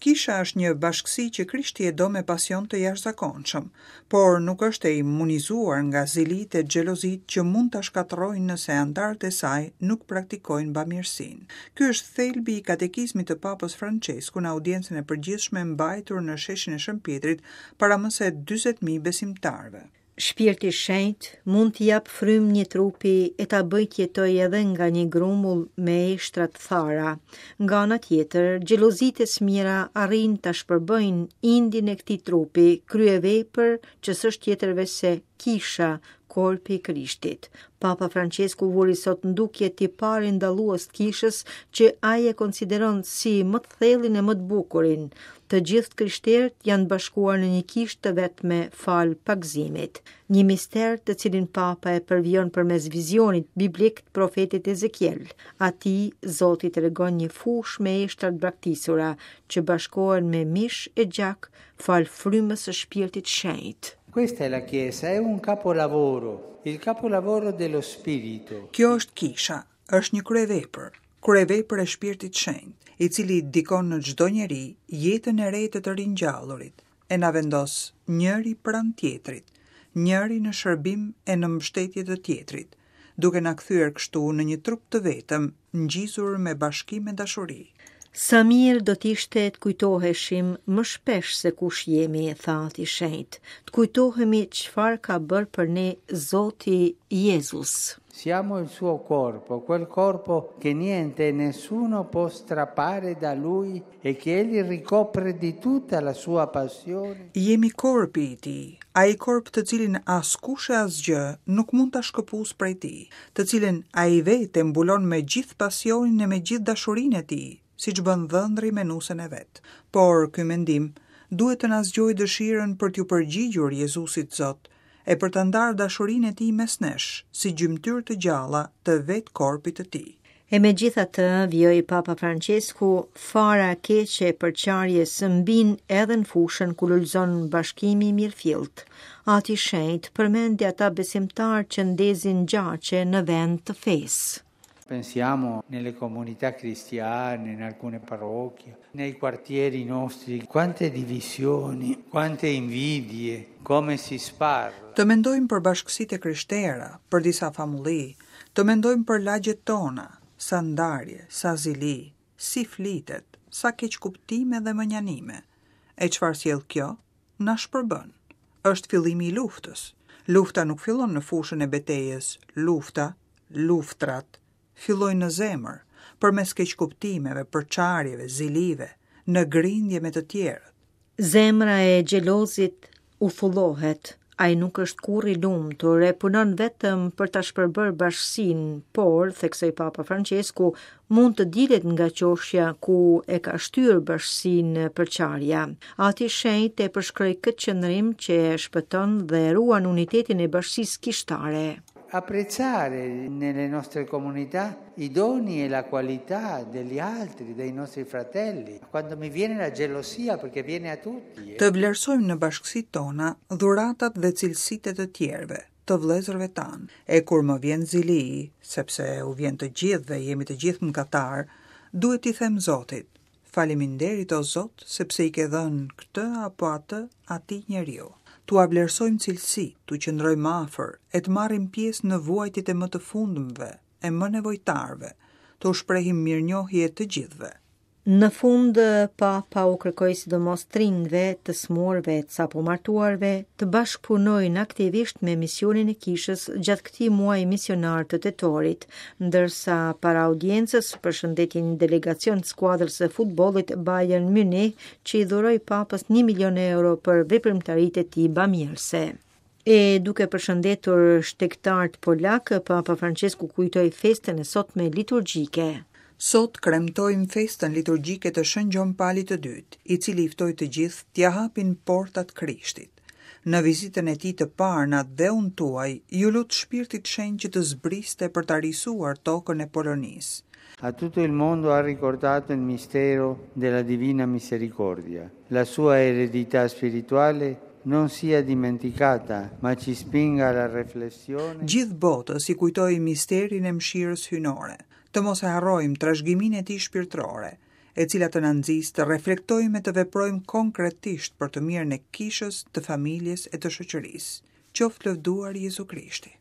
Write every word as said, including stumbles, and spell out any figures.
Kisha është një bashkësi që Krishti e do me pasion të jashtëzakonshëm, por nuk është e imunizuar nga zilitë e xhelozit që mund ta shkatërrojnë nëse anëtarët e saj nuk praktikojnë bamirësinë. Ky është thelbi i katekizmit të Papës Francesku në audiencën e përgjithshme mbajtur në sheshin e Shëmpjetrit para më se dyzet mijë besimtarëve. Shpirti shenjt mund t'i jap frymë një trupi e ta bëj të jetojë edhe nga një grumull me eshtra të thara. Nga ana tjetër, xhelozitë e smira arrin ta shpërbëjnë indin e këtij trupi, kryevepër që s'është tjetër veç se kisha, korpi i Krishtit. Papa Francesku vuri sot ndukje tipari ndallues të kishës që ai e konsideron si më të thellin e më të bukurin. Të gjithë krishterët janë bashkuar në një kishë të vetme fal pagëzimit. Një mister të cilin Papa e përvijon përmes vizionit biblik të profetit Ezekiel. Atij Zoti tregon një fushë me eshtra të braktisura që bashkohen me mish e gjak fal frymës së Shpirtit Shenjt. Questa è la Chiesa, è un capolavoro, il capolavoro dello Spirito. Kjo është kisha, është një kryevepër, kryevepër e Shpirtit Shenjt, i cili dikon në çdo njeri jetën e re të të ringjallërit, e na vendos njëri pranë tjetrit, njëri në shërbim e në mbështetje të tjetrit, duke na kthyer kështu në një trup të vetëm, ngjisur me bashkim e dashuri. Sa mirë do t'ishte të kujtoheshim më shpesh se kush jemi, tha Ati Shenjt, të kujtohemi çfarë ka bërë për ne Zoti Jezus. Siamo il suo corpo, quel corpo che niente e nessuno può strappare da lui e che egli ricopre di tutta la sua passione. Jemi korpi i tij, ai korp të cilin askush e asgjë nuk mund ta shkëpus prej tij, të cilin ai vetë mbulon me gjithë pasionin e me gjithë dashurinë e tij, siç bën dhëndri me nusën e vet. Por ky mendim duhet të na zgjojë dëshirën për t'ju përgjigjur Jezusit Zot e për të ndarë dashurinë e tij mes nesh, si gjymtyr të gjalla të vet korpit të tij. E me gjitha të vjoj Papa Francesku, fara keqe e përqarjes mbin edhe në fushën ku lulzon bashkimi mirëfillt. Ati Shenjt përmendi ata besimtar që ndezin gjaqe në vend të fesë. Pensiamo nelle comunità cristiane, in alcune parrocchie, nei quartieri nostri, quante divisioni, quante invidie, come si sparla. Të mendojmë për bashkësitë e krishterë, për disa famulli, të mendojmë për lagjet tona, sa ndarje, sa zili, si flitet, sa keq kuptime dhe mënjanime. E çfarë sjell kjo? Na shpërbën. Është fillimi i luftës. Lufta nuk fillon në fushën e betejës, lufta, luftrat, fillojnë në zemër, përmes keqkuptimeve, përçarjeve, zilive, në grindje me të tjerët. Zemra e xhelozit u thullohet, ai nuk është kurrë i lumtur, e punon vetëm për ta shpërbërë bashkësinë, por, theksoi Papa Francesku, mund të dilet nga qoshja ku e ka shtyr bashkësinë përçarja. Ati Shenjt e përshkroi këtë qëndrim që e shpëton dhe ruan unitetin e bashkësisë kishtare. Apprezzare nelle nostre comunità i doni e la qualità degli altri, dei nostri fratelli. Quando mi viene la gelosia, perché viene a tutti. Eh. Të vlerësojmë në bashkësitë tona dhuratat dhe cilësitë e të tjerëve, të vëllezërve tanë. E kur më vjen zili, sepse u vjen të gjithëve, jemi të gjithë mëkatar, duhet t'i them Zotit: faleminderit o Zot, sepse i ke dhënë këtë apo atë atij njeriu. Tu vlerësojmë cilësi, tu qëndrojmë afër, e të marrim pjesë në vuajtjet e më të fundmëve, e më nevojtarve, të u shprehim mirënjohje të gjithëve. Në fund, Papa u kërkoi sidomos trindve, të smurve, të sapo martuarve, të bashkëpunojnë aktivisht me misionin e kishës gjatë këtij muaji misionar të tetorit, ndërsa para audiencës përshëndeti një delegacion të skuadrës së futbollit Bayern Munich, që i dhuroi Papës një milion euro për veprimtaritë e tij bamirëse. E duke përshëndetur shtektarët polak, Papa Francesku kujtoi festën e sotme liturgjike. Sot kremtojmë festën liturgjike të Shën Gjon Palit të dytë, i cili i ftoi të gjithë t'ia hapin portat Krishtit. Në vizitën e tij të parë në atë dheun tuaj, ju lut Shpirtit Shenjt që të zbriste për ta risuar tokën e Polonisë. A tutto il mondo ha ricordato il mistero della Divina Misericordia. La sua eredità spirituale non sia dimenticata, ma ci spinga alla riflessione. Gjithë botës i kujtoi misterin e mëshirës hynore. Të mos e harrojmë trashëgiminë e tij shpirtërore, e cila të na nxjisë të reflektojmë e të veprojmë konkretisht për të mirën e kishës, të familjes e të shoqërisë. Qoftë lëvduar Jezu Krishti.